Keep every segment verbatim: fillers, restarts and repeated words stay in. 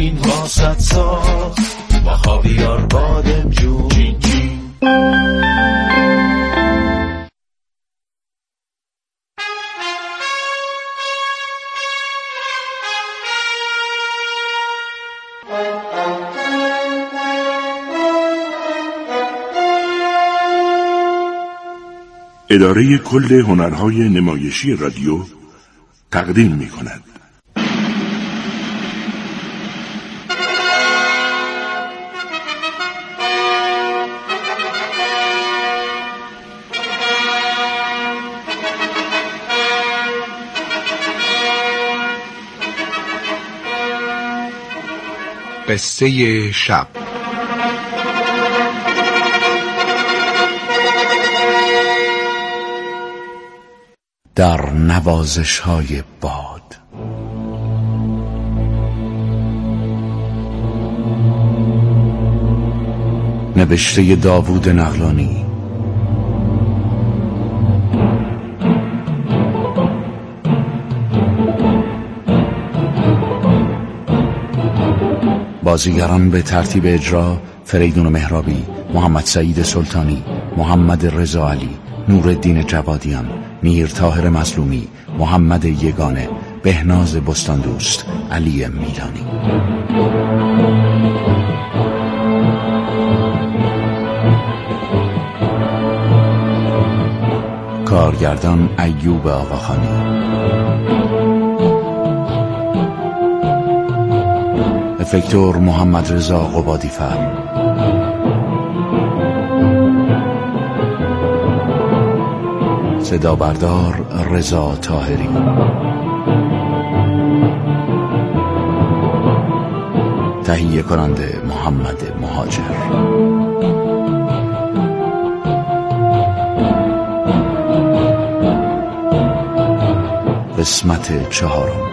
زمین واسط ساخت با خاویار بادمجون. چین چین. اداره کل هنرهای نمایشی رادیو تقدیم می کند. قصه شب. در نوازش های باد. نوشته داوود نقلانی. بازیگران به ترتیب اجرا: فریدون مهرابی، محمد سعید سلطانی، محمد رضا علی، نورالدین جوادیان، میر طاهر مظلومی، محمد یگانه، بهناز بستاندوست، علی میلانی. کارگردان ایوب آقاخانی. افکتور محمد رضا قبادی‌فر. صدا بردار رضا طاهری. تهیه کننده محمد مهاجر. قسمت چهارم.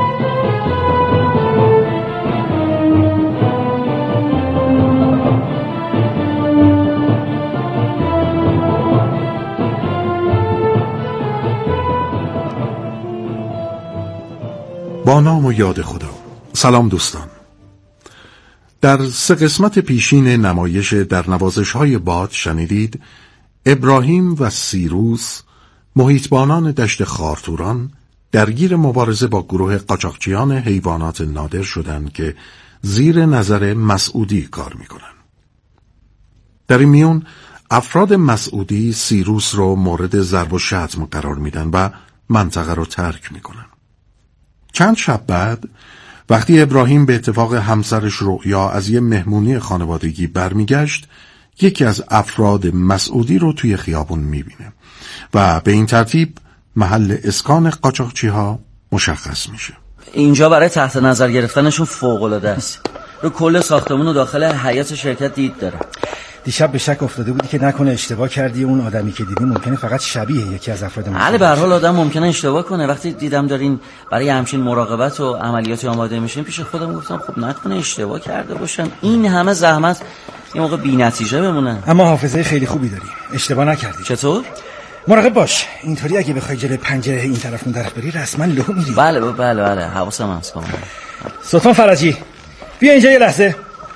با نام و یاد خدا. سلام دوستان. در سه قسمت پیشین نمایش در نوازش های باد شنیدید ابراهیم و سیروس، محیطبانان دشت خارتوران، درگیر مبارزه با گروه قاچاقچیان حیوانات نادر شدند که زیر نظر مسعودی کار میکنن. در این میون افراد مسعودی سیروس رو مورد ضرب و شتم قرار میدن و منطقه رو ترک میکنن. چند شب بعد وقتی ابراهیم به اتفاق همسرش رؤیا از یه مهمونی خانوادگی برمیگشت، یکی از افراد مسعودی رو توی خیابون میبینه و به این ترتیب محل اسکان قاچاقچی ها مشخص میشه. اینجا برای تحت نظر گرفتنشون فوق‌العاده است. رو کل ساختمون و داخل حیاط شرکت دید داره. دیشب به شک افتاده بودی که نکنه اشتباه کردی، اون آدمی که دیدی ممکنه فقط شبیه یکی از افراد بله، به هر حال آدم ممکنه اشتباه کنه. وقتی دیدم دارین برای همچین مراقبت و عملیاتی آماده میشین، پیش خودم گفتم خب نکنه اشتباه کرده باشن، این همه زحمت یه موقع بی‌نتیجه بمونه. اما حافظه خیلی خوبی داری، اشتباه نکردی. چطور؟ مراقب باش، اینطوری اگه بخوای جلوی پنجره این طرف اون طرف بری رسما لو میری. بله بله بله، حواسم هست. کاملا. سلطان فرجی بیا اینجا یه لحظه.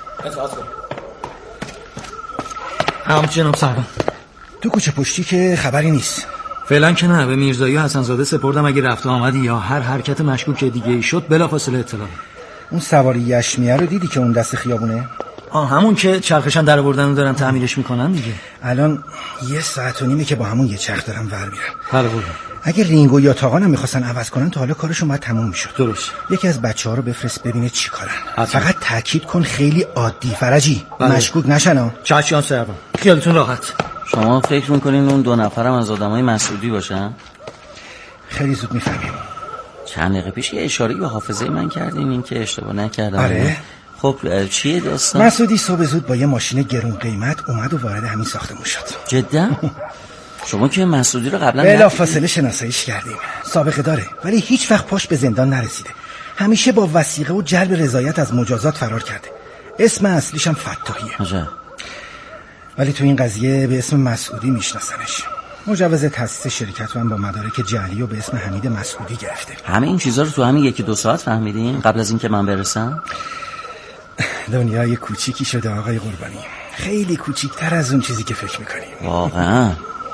هم جناب سربان. تو کوچه پشتی که خبری نیست؟ فعلا که نه، به میرزایی حسن زاده سپردم، اگه رفت و آمدی یا هر حرکت مشکوک دیگه ای شد بلافاصله اطلاع. اون سواری یشمیه رو دیدی که اون دست خیابونه؟ آه، همون که چرخشن در آوردن و دارن تعمیرش میکنن دیگه. الان یه ساعت و نیمه که با همون یه چرخ دارن ور میرن. بله بله. اگه رینگو یا تاقان هم میخواستن عوض کنن تا حالا کارشون باید تموم میشد. درست. یکی از بچه‌ها رو بفرست ببینه چی کارن. فقط تاکید کن خیلی عادی فرجی. بله. مشکوک نشن. چشم سربان. خیالتون راحت. شما فکر میکنین اون دو نفرم از آدمای مسعودی باشن؟ خیلی زود میفهمیم. چند دقیقه پیش یه اشاره‌ای به حافظه من کردین، این که اشتباه نکردم. آره. خب چیه داستان؟ مسعودی صبح زود با یه ماشین گرون قیمت اومد و وارد همین ساختمون شد. جدا؟ شما که مسعودی رو قبلا بلا فاصله شناساییش کردیم، سابقه داره، ولی هیچ وقت پاش به زندان نرسیده. همیشه با وثیقه و جلب رضایت از مجازات فرار کرده. اسم اصلیش هم فتاحیه. عجب. ولی تو این قضیه به اسم مسعودی میشناسنش. مجوز تأسیس شرکت رو هم با مدارک جعلی و به اسم حمید مسعودی گرفته. همه این چیزا رو تو همین یکی دو ساعت فهمیدین قبل از اینکه من برسم؟ دنیا یه کوچیکی شده آقای قربانی، خیلی کوچیکتر از اون چیزی که فکر میکنیم. واقعا؟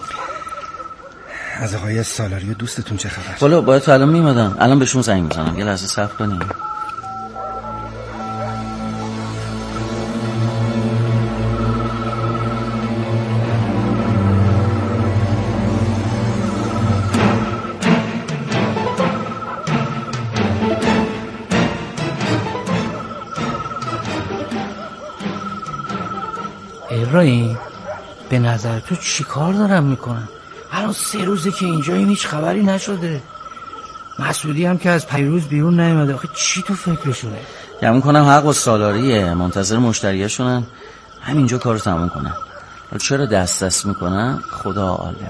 از آقای سالاری و دوستتون چه خبر؟ والا باید تو الان میمدن، الان بهشون زنگ میزنم، یه لحظه صبر کنیم. ابراهیم به نظر تو چی کار دارم میکنن؟ الان سه روزه که اینجاییم هیچ خبری نشده. مسعودی هم که از پیروز بیرون نیومده. آخه چی تو فکرشونه؟ گمون کنم حق با سالاریه، منتظر مشتریاشونن، همینجا کارو تموم کنن. چرا دست دست میکنن؟ خدا عالم.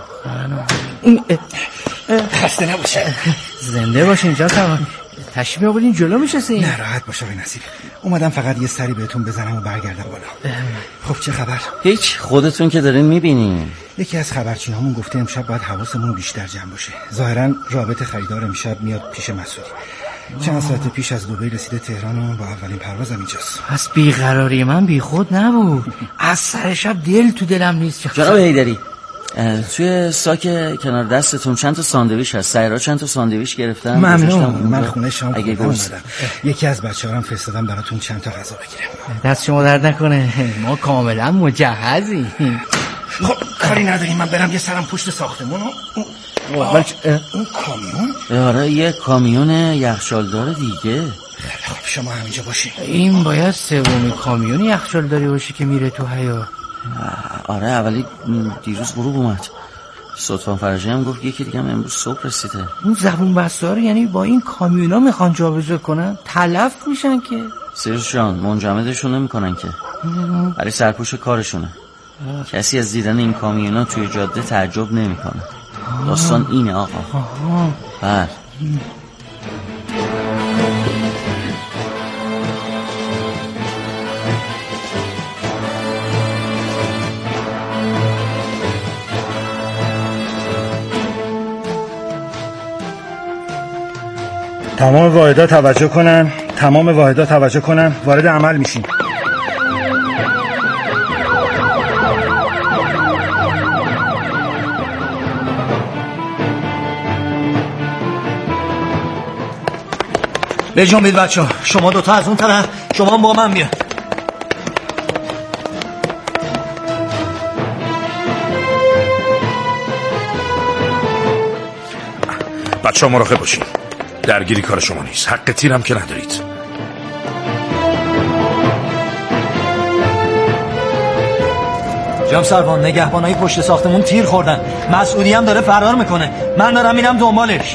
خسته نباشه. زنده باشین جا سلام. تشریف آوردین جلو میشستین؟ نه راحت باشه آقای نصیری، اومدم فقط یه سری بهتون بزنم و برگردم بالا. خب چه خبر؟ هیچ، خودتون که دارین میبینین. یکی از خبرچینامون گفته امشب باید حواسمون بیشتر جمع باشه. ظاهرا رابط خریدار امشب میاد پیش مسعودی. چند ساعت پیش از دبی رسیده تهران و با اولین پروازم اینجاست. پس بیقراری من بیخود نبود. از سر شب دل تو دلم نیست. جناب حیدری، توی ساک کنار دستتون چند تا ساندویچ هست؟ سایرا چند تا ساندویچ گرفتم. ممنون. من خونه شام اگه گوست یکی از بچه‌هام فرستادم براتون چند تا غذا بگیرم. دست شما درد نکنه، ما کاملا مجهزیم. خب کاری نداریم، من برم یه سرم پشت ساختمون. اون کامیون؟ آره یه کامیون یخچالدار دیگه. خب شما همینجا باشین. این باید سومین کامیون یخچالداری باشه که میره تو حیاط. آره اولی دیروز غروب اومد. صدفان فرجی هم گفت یکی دیگه هم امروز صبح رسیده. اون زبون بستار یعنی با این کامیونا میخوان جابجا کنن، تلف میشن که. سیروس جان منجمدشون نمیکنن که، برای سرپوش کارشونه. کسی از دیدن این کامیونا توی جاده تعجب نمیکنه. داستان اینه آقا. بله. تمام واحدها توجه کنن، تمام واحدها توجه کنن، وارد عمل میشیم. بجنبید بید بچه ها، شما دوتا از اون طرف، شما با من بیاد. بچه ها مراقب باشین، درگیری کار شما نیست، حق تیرم که ندارید. جناب سروان، نگهبانای پشت ساختمون تیر خوردن، مسعودی هم داره فرار میکنه، من دارم میرم دنبالش.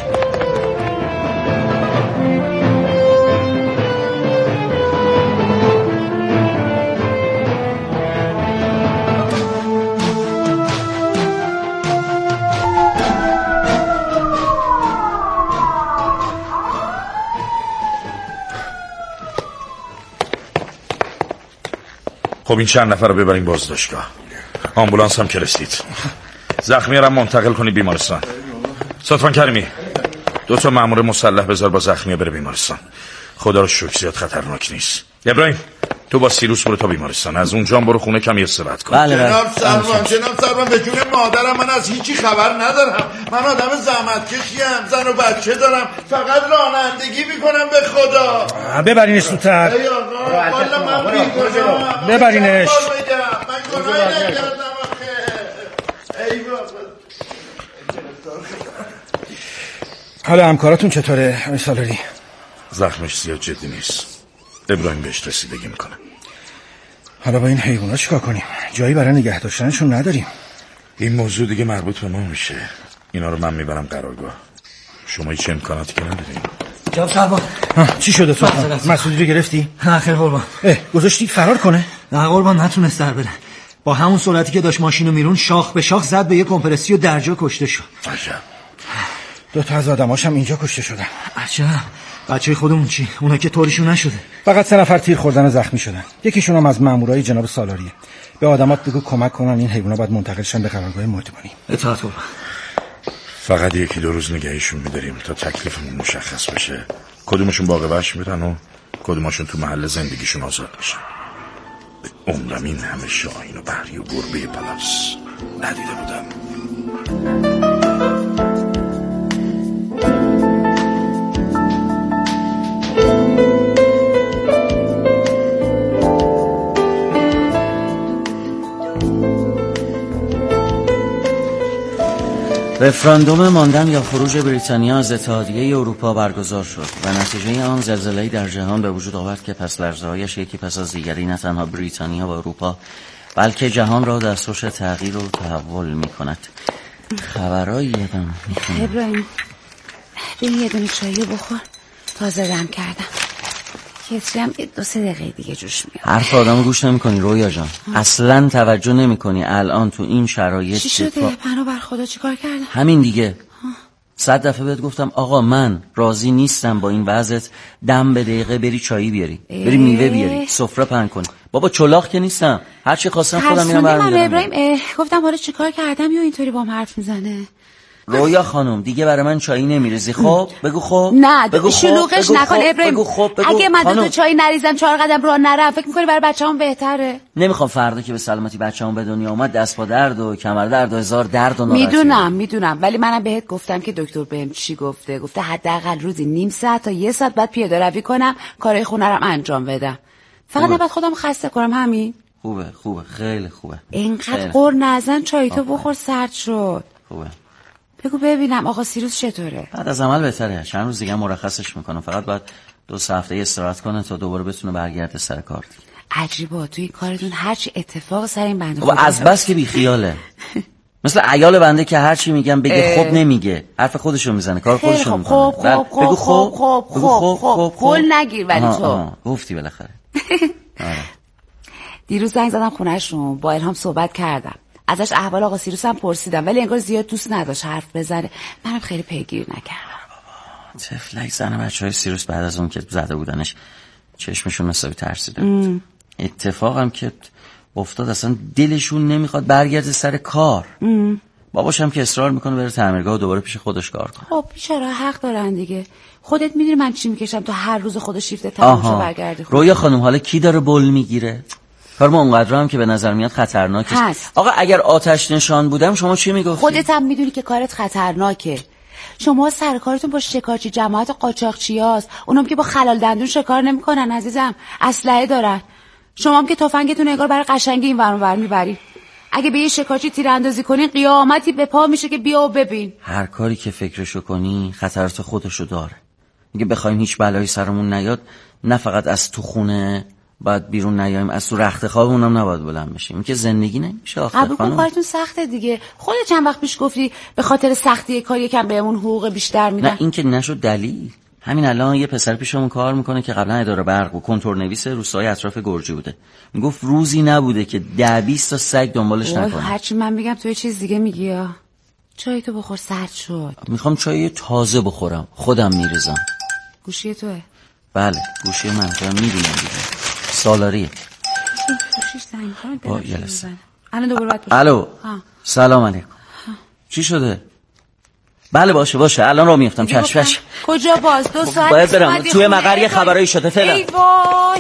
خب این چند نفر رو ببریم بازداشتگاه. آمبولانس هم که رسید. زخمی رو منتقل کنی بیمارستان. صدفان کریمی، دو تا مأمور مسلح بذار با زخمی بره بیمارستان. خدا رو شکر زیاد خطرناک نیست. ابراهیم تو با سیروس برو تا بیمارستان، از اونجا برو خونه کمی استراحت کن. بله بله. جناب سروان، جناب سروان، به جون مادرم من از هیچی خبر ندارم. من آدم زحمت کشیم، زن و بچه دارم، فقط رانندگی میکنم به خدا. ببرینش تو تر. ای آقا والا من بیگناهم. ببرینش. من گناهی نکردم آخه. ای بابا. حالا همکاراتون چطوره آقای سالاری؟ زخمش زیاد جدی نیست، ابراهیم بهش رسیدگی میکنه. حالا با این حیوانات چیکار کنیم؟ جایی برای نگه داشتنشون نداریم. این موضوع دیگه مربوط به ما میشه. اینا رو من میبرم قرارگاه. شما هیچ امکاناتی که نداریم. جناب سروان، چی شده تو؟ مسعودی رو گرفتی؟ نه خیر قربان. گذاشتی فرار کنه؟ نه قربان، نتونست در بره. با همون سرعتی که داشت ماشینو میرون شاخ به شاخ زد به یه کمپرسی و درجا کشته شد. عجب. دو تا از آدماش هم اینجا کشته شدن. عجب. بچه خودمون چی؟ اونا که طوریشون نشده. فقط سه نفر تیر خوردن و زخمی شدن. یکیشون هم از مامورای جناب سالاریه. به آدمات بگو کمک کنن این حیونا باید منتقل شن به قرارگاه مهربانی. اطاعت قربان. فقط یکی دو روز نگهشون می‌داریم تا تکلیفمون مشخص بشه. کدومشون باقی وحش میرن و کدوماشون تو محل زندگیشون آزاد میشن. عمرم این همه شاهین و بحری و گربه پلاس ندیده بودم. رفراندوم ماندن یا خروج بریتانیا از اتحادیه اروپا برگزار شد و نتیجه آن زلزله‌ای در جهان به وجود آورد که پس لرزه‌هایش یکی پس از دیگری نه تنها بریتانیا و اروپا بلکه جهان را در سوش تغییر و تحول می‌کند. خبرایی یادم می‌کنه. ابراهیم ببین یه دونه چایی بخور، تازه دم کردم. کتری هم دو سه دقیقه دیگه جوش میاد. حرف آدم گوش نمی‌کنی رویا جان. ها. اصلاً توجه نمی‌کنی الان تو این شرایط. چی شده؟ دفاع... پناه بر خدا چیکار کردم؟ همین دیگه. صد دفعه بهت گفتم آقا من راضی نیستم با این وضعت، دم به دقیقه بری چایی بیاری، اه. بری میوه بیاری، سفره پهن کنی. بابا چلاق که نیستم، هر چی خواستم خودم میرم برمی‌دارم. ابراهیم گفتم حالا چیکار کردم یا اینطوری با هم حرف میزنه؟ رویا خانم دیگه برای من چایی نمیریزی؟ خب بگو خب. نه بگو شلوغش نکن ابراهیم. بگو خب بگو. اگه من دو چایی نریزم چهار قدم راه نرم فکر می‌کنی برای بچه‌ام بهتره؟ نمیخوام فردا که به سلامتی بچه‌ام به دنیا اومد دست با درد و کمر درد و هزار درد و ناراحتی. میدونم میدونم ولی منم بهت گفتم که دکتر بهم چی گفته. گفته حداقل روزی نیم ساعت تا یه ساعت بعد پیاده روی کنم، کارهای خونه رو انجام بدم. فقط نباید خودم خسته کنم. همین. خوبه خوبه خیلی خوبه. اینقدر قر نزن، چای تو بخور سرد شد. خوبه. بگو ببینم آقا سیروس چطوره؟ بعد از عمل بهتره. چند روز دیگه مرخصش میکنم، فقط باید دو سه هفته استراحت کنه تا دوباره بتونه برگرده سر کار. عجیبه تو این کارتون هرچی اتفاق سر این بنده خدا از بس که بی خیاله. مثل عیال بنده که هرچی میگم بگه خب نمیگه، حرف خودشو میزنه، کار خودشو میکنه. خب خب خب بگو خب خب خب خب قول نگیر ولی تو گفتی بالاخره. دیروز زنگ زدم خونه‌شون، با الهام صحبت کردم، ازش احوال آقا سیروس هم پرسیدم ولی انگار زیاد دوست نداشت حرف بزنه. منم خیلی پیگیر نکردم. تفلک زن بچهای سیروس بعد از اون که زده بودنش چشمشون مساوی ترسیده بود. اتفاقم که افتاد اصلا دلشون نمیخواد برگرده سر کار. ام. باباشم که اصرار میکنه بره تعمیرگاه و دوباره پیش خودش کار کنه. خب چرا حق دارن دیگه. خودت میدونی من چی میکشم تا هر روز خودش شیفت تماشا برگرده. رویا خانم حالا کی داره بول میگیره؟ کار ما اونقدر هم که به نظر میاد خطرناکه. آقا اگر آتش نشان بودم شما چی میگفتی؟ خودت هم میدونی که کارت خطرناکه. شما سر کارتون با شکارچی جماعت قاچاقچیاست. اونم که با خلال دندون شکار نمیکنن عزیزم، اسلحه دارن. شما هم که تفنگتون انگار برای قشنگی این ور اون ور میبری. اگه به یه شکارچی تیراندازی کنین قیامتی به پا میشه که بیا و ببین. هر کاری که فکرشو کنی خطرات خودشو داره. اگه بخوایم هیچ بلایی سرمون نیاد، نه فقط از تو خونه باید بیرون نیاییم، از تو رخت خوابمون هم نباید بلند بشیم. این که زندگی نمیشه آخه. قبول کن کارتون سخته دیگه. خودت چند وقت پیش گفتی به خاطر سختی کار یکم بهمون حقوق بیشتر میدن. نه این که نشد دلیل. همین الان یه پسر پیشمون کار میکنه که قبلا اداره برق و کنتور نویس روستای اطراف گرجی بوده. میگفت روزی نبوده که ده بیست تا سگ دنبالش نکنه. هرچی من میگم تو یه چیز دیگه میگی یا چای تو بخور سرد شد. میخوام چای تازه بخورم، خودم میریزم. گوشی توه؟ بله گوشی من، تو میدونم دیگه. سالاریه. گوشیش زنگ کنه. با جلسه. الان دوباره باید بشه. الو. سلام علیکم. چی شده؟ بله باشه باشه الان رو میفتم. چشمش کجا باز؟ دو ساعت باید برم توی مقر یه خبرایی شده. فعلا ای وای.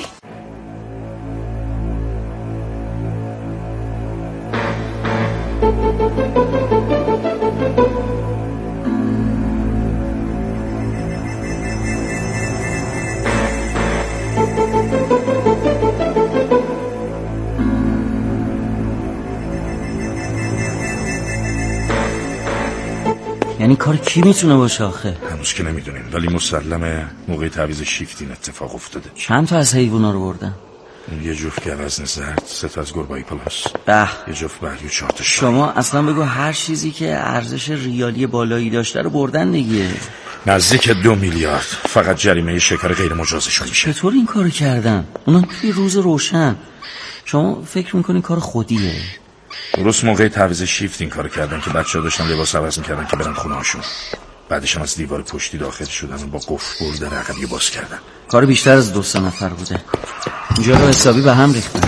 یعنی کار کی میتونه باشه آخه؟ هنوز که نمیدونیم ولی مسلمه موقع تعویض شیفت این اتفاق افتاده. چند تا از حیوونا رو بردن؟ یه جفت گوزن زرد، سه تا از گربه پلاس، به یه جفت بحری و چهار تا شما اصلا بگو هر چیزی که ارزش ریالی بالایی داشته رو بردن دیگه. نزدیک دو میلیارد فقط جریمه شکار غیر مجازشون میشه. چطور این کارو کردن؟ اونا توی روز روشن. شما فکر میکنین کار خودیه؟ درست موقع تعویض شیفت این کارو کردن که بچه‌ها داشتن لباس عوض می‌کردن که برن خونه‌هاشون. بعدش هم از دیوار پشتی داخل شدن و با قفل برده رقبی باز کردن. کار بیشتر از دو سه نفر بوده. اینجا رو حسابی به هم ریختن.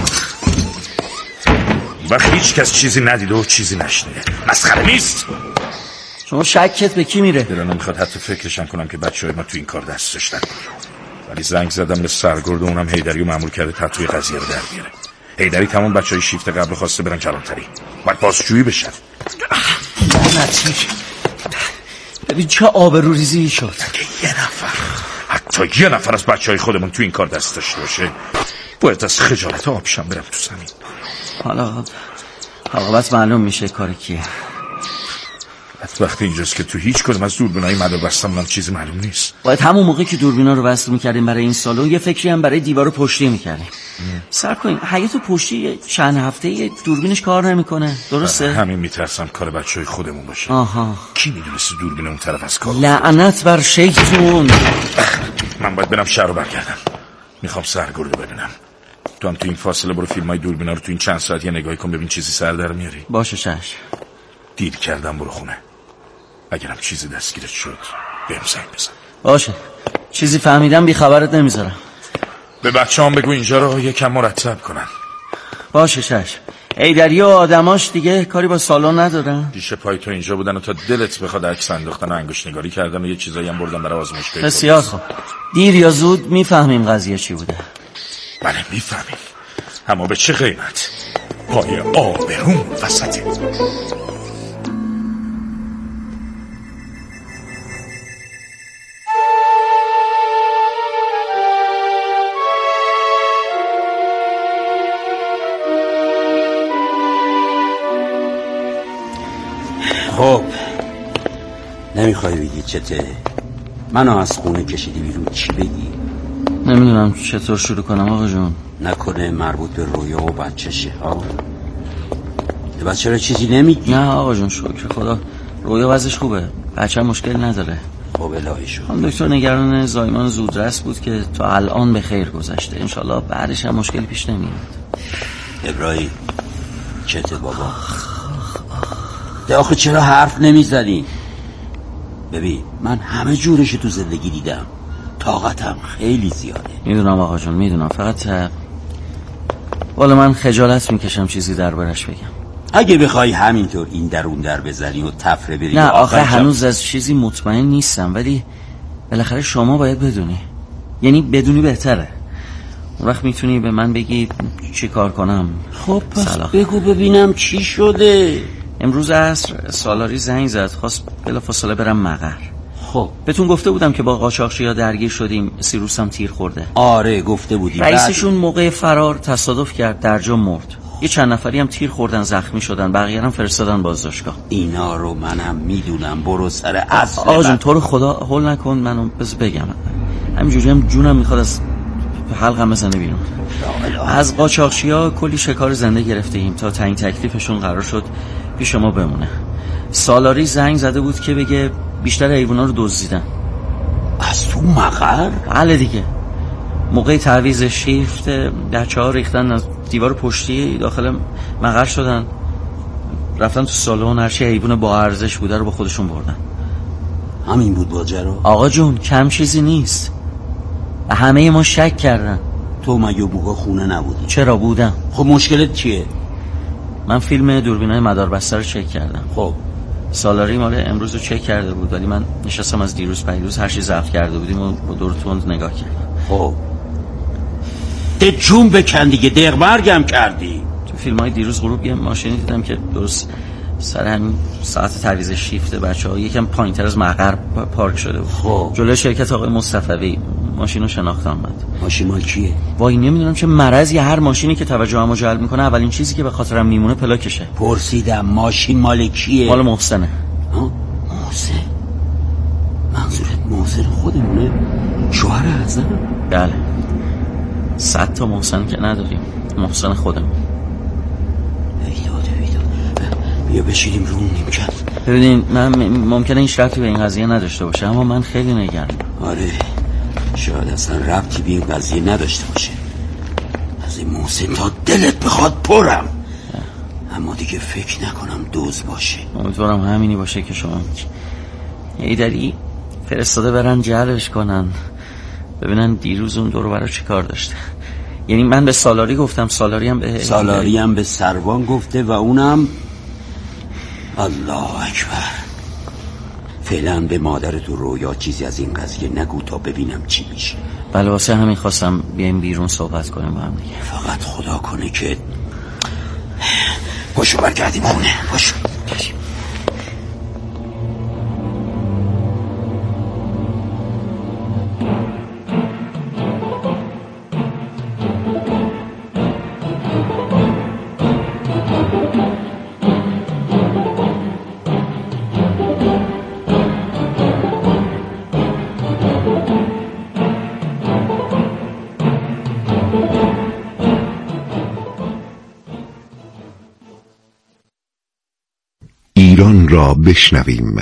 و هیچ کس چیزی ندیده و چیزی نشنیده. مسخره نیست. شما شکت به کی میره؟ دلم نمیخواد حتی فکرشم کنم که بچه‌های ما تو این کار دست داشتن. ولی زنگ زدم به سرگرد و اونم حیدری رو مأمور کرده تطوی قضیه رو در بیاره. حیدری تمام بچهای شیفت قبل خواسته برن کلانتری، باید بازجویی بشن. لعنتی ببین چه آبروریزی شد. یه نفر، حتی یه نفر از بچهای خودمون تو این کار دست داشته باشه، باید از خجالت آبشم برم تو زمین. حالا عاقبت معلوم میشه کار کیه. وقتی اینجاست که تو هیچ کدوم از دوربینای مدار بستمونم چیزی معلوم نیست. باید همون موقع که دوربینا رو وصل میکردیم برای این سالن یه فکری هم برای دیوار پشتی میکردیم. سر کنیم حیاط پشتی چند هفته یه دوربینش کار نمیکنه، درسته؟ همین میترسم کار بچهای خودمون باشه. آها. کی میدونست دوربین اون طرف از کار؟ لعنت بر شیطون. من باید برم شهر رو برگردم. میخوام سرگردو ببینم. تو هم تو این فاصله برو فیلمای دوربینا رو تو این چند ساعت یه نگاهی کن ببین چیزی سر در میاری. باشه چش. دیر کردم برو خونه. اگرم چیزی دستگیرت شد بهم زنگ بزن. باشه. چیزی فهمیدم بی خبرت نمیذارم. به بچه‌ام بگو اینجا رو یکم مرتب کنن. باشه چش. حیدری و آدماش دیگه کاری با سالن ندارن؟ دیش پای تو اینجا بودن و تا دلت بخواد عکس انداختن و انگشت نگاری کردن و یه چیزایی هم بردن برای آزمایشگاه. بسیار خوب. دیر یا زود میفهمیم قضیه چی بوده. بله میفهمیم. اما به چه قیمت؟ پای آبروم وسطه. خب نمیخوای بگی چته؟ منو از خونه کشیدی بیرون، چی بگی؟ نمیدونم چطور شروع کنم آقا جون. نکنه مربوط به رویا و بچشه ها؟ بچه را چیزی نمیگی؟ نه آقا جون شکر خدا رویا وضعش خوبه، بچه مشکل نداره. خب الهی شد. هم دکتر نگران زایمان زودرس بود که تا الان به خیر گذشته، انشالله بعدش هم مشکلی پیش نمیاد. ابراهیم چته بابا؟ ده آخه چرا حرف نمیزنی؟ ببین من همه جورش تو زندگی دیدم، طاقتم خیلی زیاده. میدونم آقا جون میدونم، فقط والا من خجالت میکشم چیزی دربارش بگم. اگه بخوای همینطور این در اون در بزنی و تفره بری، نه آخه هنوز از چیزی مطمئن نیستم، ولی بالاخره شما باید بدونی، یعنی بدونی بهتره. اون وقت میتونی به من بگی چی کار کنم. خب پس بگو ببینم چی شده. امروز عصر سالاری زنگ زد، خواست بلافاصله برم مقر. خب بهتون گفته بودم که با قاچاقچی‌ها درگیر شدیم، سیروس هم تیر خورده. آره گفته بودیم. رئیسشون موقع فرار تصادف کرد، در جا مرد. یه چند نفری هم تیر خوردن زخمی شدن، بقیه هم فرستادن بازداشتگاه. اینا رو منم میدونم، برو سر اصل. آقا جون تو رو خدا هول نکن، منو بس بگم. همینجوری هم جونم میخواد از حلقم بزنه بیرون. از قاچاقچی‌ها کلی شکار زنده گرفتیم تا تعیین تکلیفشون قرار شد پیش شما بمونه. سالاری زنگ زده بود که بگه بیشتر حیونا رو دزدیدن. از تو مقر؟ بله دیگه. موقع تعویض شیفت بچه‌ها ریختن از دیوار پشتی داخل مقر شدن، رفتن تو سالن، هر چی حیوان با ارزش بوده رو با خودشون بردن. همین بود ماجرا؟ آقا جون کم چیزی نیست. همه ما شک کردن. تو مگه موقع خونه نبودی؟ چرا بودم. خب مشکلت چیه؟ من فیلم دوربینای مداربسته رو چک کردم. خب سالاری مال امروز رو چک کرده بود، ولی من نشستم از دیروز پیروز هر چی ضبط کرده بودیم و با دور تند نگاه کردم. خب ده جون بکن دیگه، دقمرگم کردی. تو فیلم های دیروز غروب یه ماشینی دیدم که درست سر همین ساعت تعویض شیفت بچه‌ها یکم پایین‌تر از مقر پارک شده بود. خب جلوی شرکت آقای مصطفی ماشین رو شناختم. بعد ماشین مال کیه؟ وای نمیدونم چه مرضی، هر ماشینی که توجهمو جلب میکنه اولین چیزی که به خاطرم میمونه پلاکشه. پرسیدم ماشین مال کیه؟ مال محسنه. ها محسن؟ منظورت محسن خودمونه؟ شوهر اعظم؟ بله. صد تا محسن که نداریم، محسن خودمون. ایداده ایداده بیا بشینیم رو نیمکت. ببینین من ممکنه این ربطی به این قضیه نداشته باشه، اما من خیلی نگرانم. آره شاید اصلا ربطی به این قضیه نداشته باشه. از این محسن تا دلت بخواد پرم، اما دیگه فکر نکنم دوز باشه. امیدوارم همینی باشه که شما ایدری فرستاده برن جلبش کنن، ببینن دیروز اون دورو برای چی کار داشته. یعنی من به سالاری گفتم، سالاری هم به سالاری هم به سروان گفته و اونم الله اکبر. فعلا به مادرت و رویا چیزی از این قضیه نگو تا ببینم چی میشه. بله واسه همین خواستم بیایم بیرون صحبت کنیم با هم دیگه. فقط خدا کنه که پاشو برگردیم خونه. پاشو ایران را بشنویم.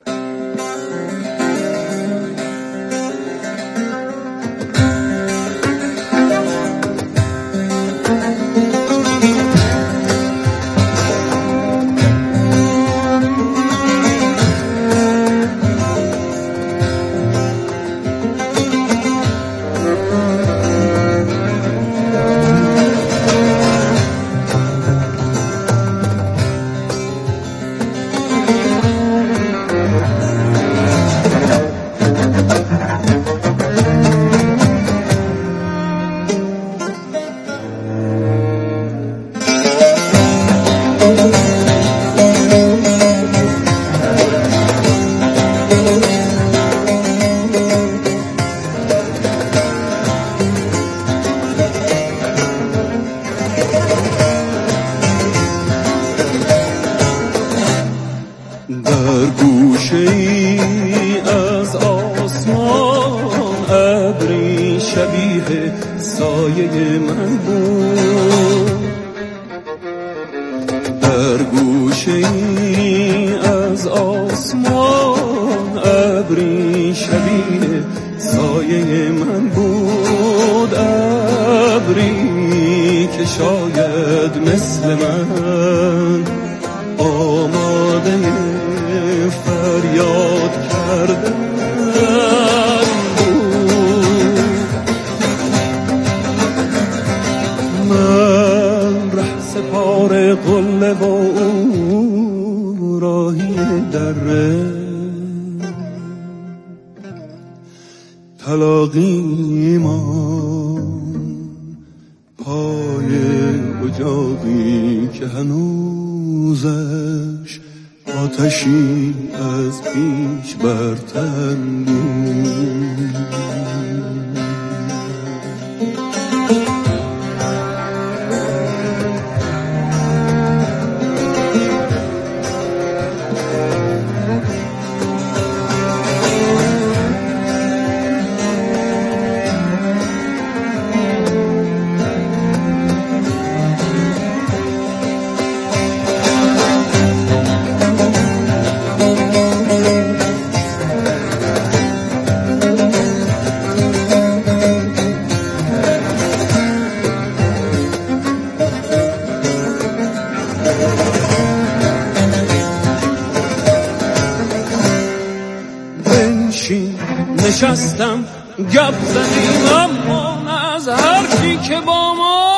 نشستم گپ زدیم اما نه از هر کی که با ما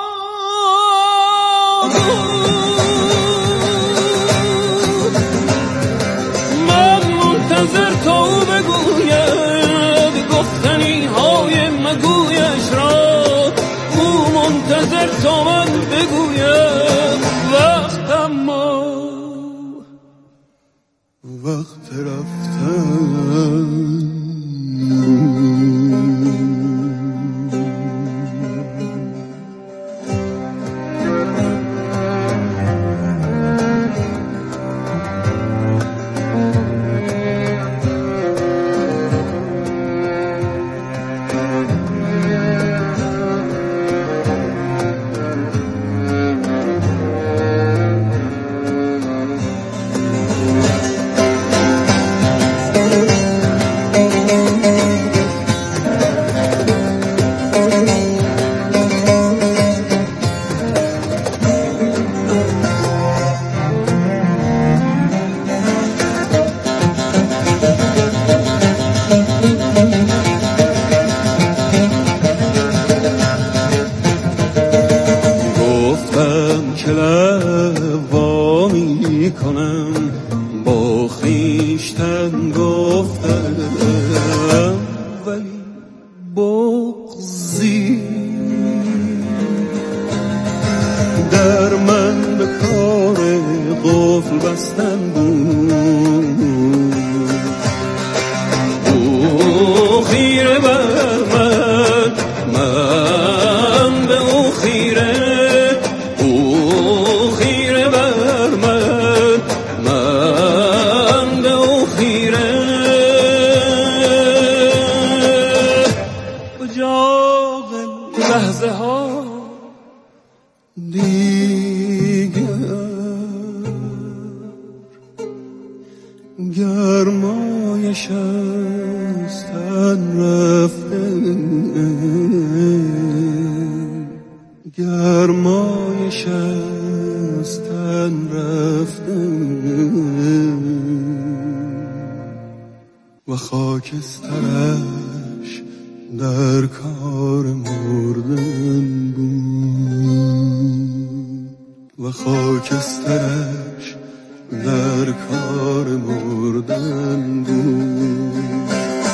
من منتظر تا او بگوید گفتنی های مگویش را، او منتظر تا من بگوید وقت اما وقت رفتن. به کار قفل بستن بود. او خیره بر من، من به او خیره، او خیره بر من، من به او خیره. اجاق لحظه ها گرمایش از تن رفته، گرمایش از تن رفته و خاکسترش در کار مردن بود، و خاکسترش در کار مردن بود.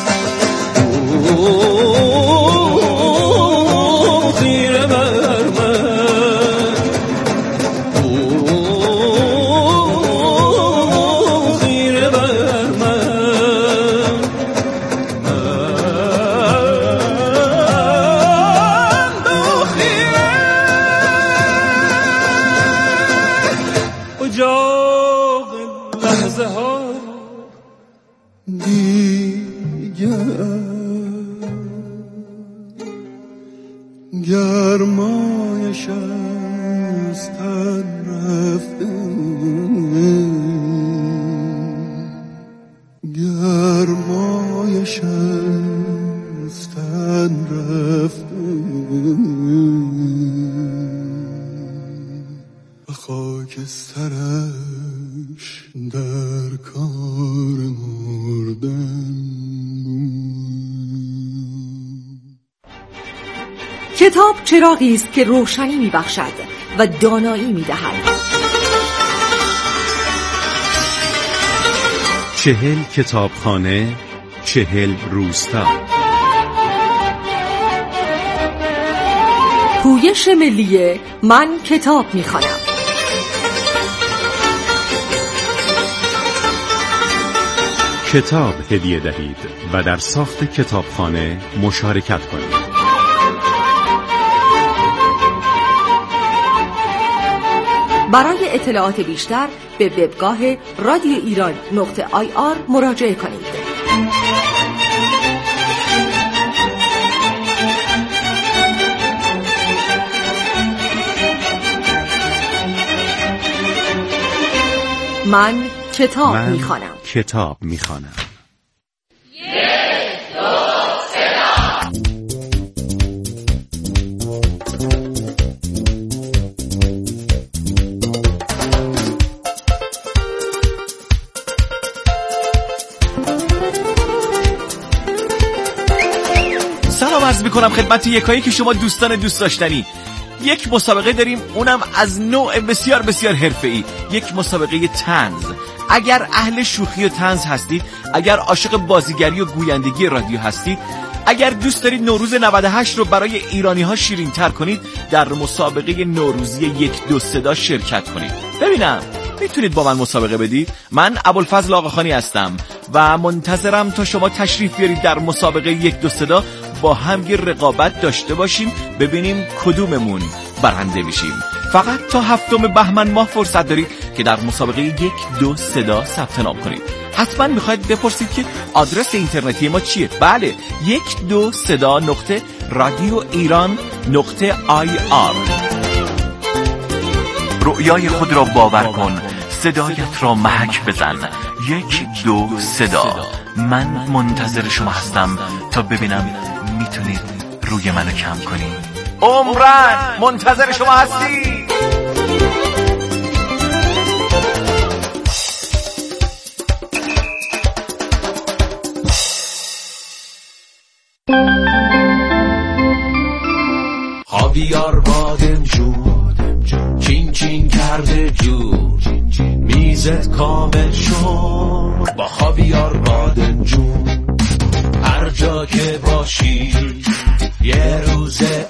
او خیره بر من، او خیره بر من، من به او خیره. اجاق لحظه ها دیگر گرمایش از تن رفته، گرمایش از تن رفته و خاکسترش در کار مردن. کتاب چراغی است که روشنی می‌بخشد و دانایی می‌دهد. چهل کتابخانه، چهل روستا. پویش ملی من کتاب می‌خوانم. کتاب هدیه دهید و در ساخت کتابخانه مشارکت کنید. برای اطلاعات بیشتر به وبگاه رادیو ایران نقطه آی آر مراجعه کنید. من کتاب من میخوانم. کتاب میخوانم. سلام عرض میکنم خدمت یکایی که شما دوستان دوست داشتنی. یک مسابقه داریم، اونم از نوع بسیار بسیار حرفه‌ای، یک مسابقه طنز. اگر اهل شوخی و طنز هستید، اگر عاشق بازیگری و گویندگی رادیو هستید، اگر دوست دارید نوروز نود و هشت رو برای ایرانی ها شیرین تر کنید، در مسابقه نوروزی یک دو صدا شرکت کنید. ببینم میتونید با من مسابقه بدید؟ من ابوالفضل آقاخانی هستم و منتظرم تا شما تشریف بیارید در مسابقه یک دو صدا، با هم یه رقابت داشته باشیم، ببینیم کدوممون برنده میشیم. فقط تا هفتم بهمن ماه فرصت دارید که در مسابقه یک دو صدا ثبت نام کنید. حتما میخواید بپرسید که آدرس اینترنتی ما چیه؟ بله، یک دو صدا نقطه رادیو ایران نقطه آی آر. رؤیای خود را باور کن، صدایت را محک بزن. یک دو صدا. من منتظر شما هستم تا ببینم میتونید روی منو کم کنید. عمرن منتظر شما هستی. خاویار بادمجون چین چین کرده جور، میزت کامل شد با خاویار بادمجون. هر جا که باشی یه روز